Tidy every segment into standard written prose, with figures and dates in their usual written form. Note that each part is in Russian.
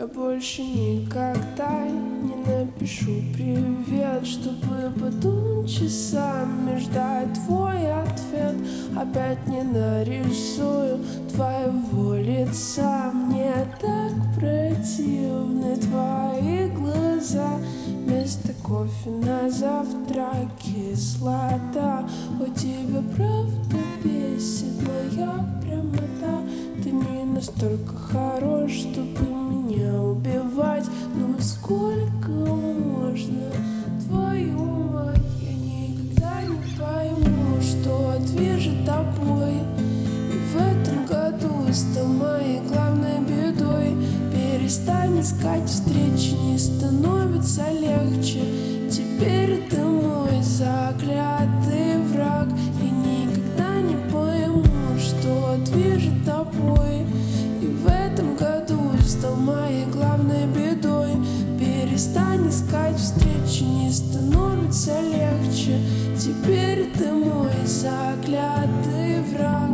Я больше никогда не напишу привет, чтобы потом часами ждать твой ответ. Опять не нарисую твоего лица. Мне так противны твои глаза. Вместо кофе на завтрак кислота. У тебя правда бесит моя прямота. Ты не настолько хорош, чтобы меня убивать. Ну сколько можно твою мать? Я никогда не пойму, что движет тобой. И в этом году стал моей главной бедой. Перестань искать встречи, не становится легче. Теперь ты мой заклятый враг. Я никогда не пойму, что движет тобой. И в этом году стал моей главной бедой. Перестань искать встречи, не становится легче. Теперь ты мой заклятый враг.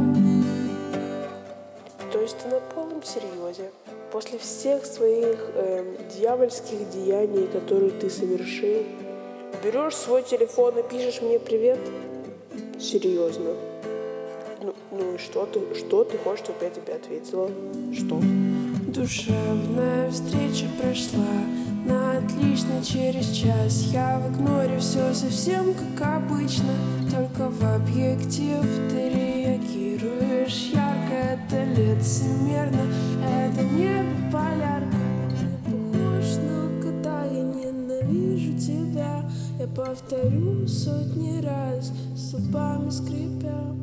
То есть ты на полном серьезе? После всех своих дьявольских деяний, которые ты совершил, берешь свой телефон и пишешь мне привет? Серьезно? Ну и что ты хочешь, чтобы я тебе ответила? Что? Душевная встреча прошла на отлично. Через час я в игноре, все совсем как обычно. Только в объектив ты реагируешь ярко. Это лицемерно, это не биполярка. Ты не похож, но когда я ненавижу тебя, я повторю сотни раз, зубами скрипя.